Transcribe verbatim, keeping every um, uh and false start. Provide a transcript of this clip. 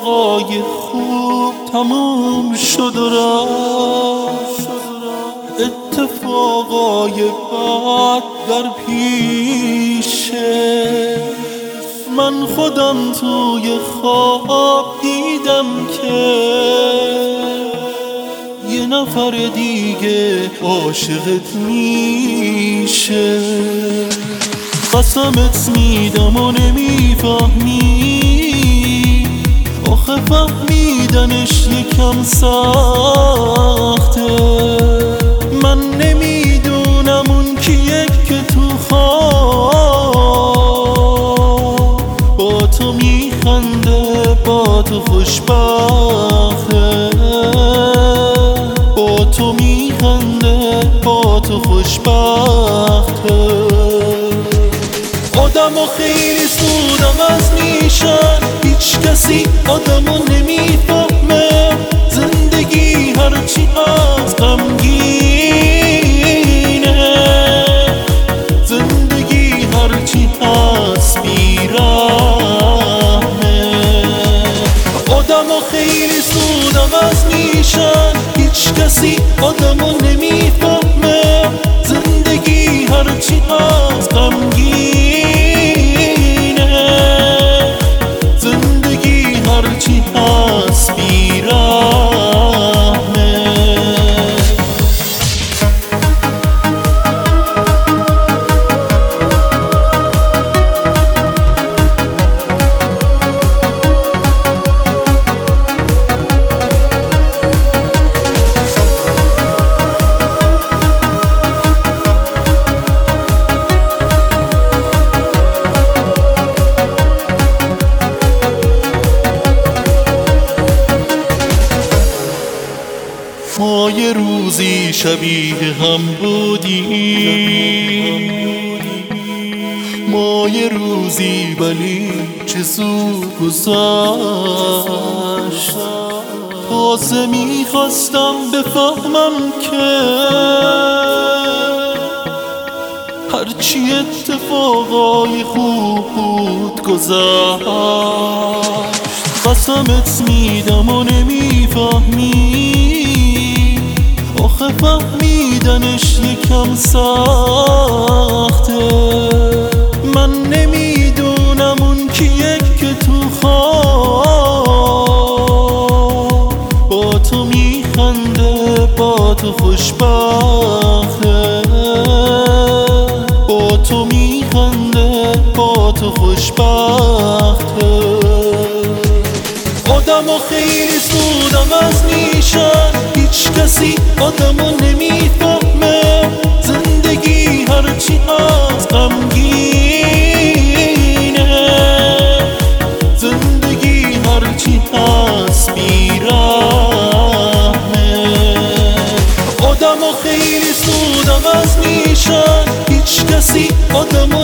اتفاقای خوب تموم شد و رفت، اتفاقای بد در پیشه. من خودم توی خواب دیدم که یه نفر دیگه عاشقت میشه. قسمت میدم و نمیفهمی، آخه فهمیدنش یکم سخته. من نمیدونم اون کیه که تو خواب با تو میخنده، با تو خوشبخته، با تو میخنده، با تو خوشبخته. آدمو خیلی سودم از میشن، هیچ کسی آدمو نمیفهمه. زندگی هرچی از غمگینه، زندگی هرچی از بیرحمه. آدمو خیلی سودم از میشن، هیچ کسی آدمو نمیفهمه. زندگی هرچی از غمگینه، زندگی هرچی از بیرحمه. ما یه روزی شبیه هم بودیم، ما یه روزی ولی چه زود گذشت. تازه میخواستم بفهمم که هرچی اتفاقای خوب بود گذشت. قسمت میدم و نمیفهمی، آخه فهمیدنش یکم سخته. من نمیدونم اون کیه که تو خواب با تو میخنده، با تو خوشبخته، با تو میخنده، با تو خوشبخته. آدمو خیلی سودم از میشن، هیچ کسی آدمو نمیفهمه. زندگی هرچی از غمگینه، زندگی هرچی از بیرحمه. آدمو خیلی سودم از میشن، هیچ کسی آدمو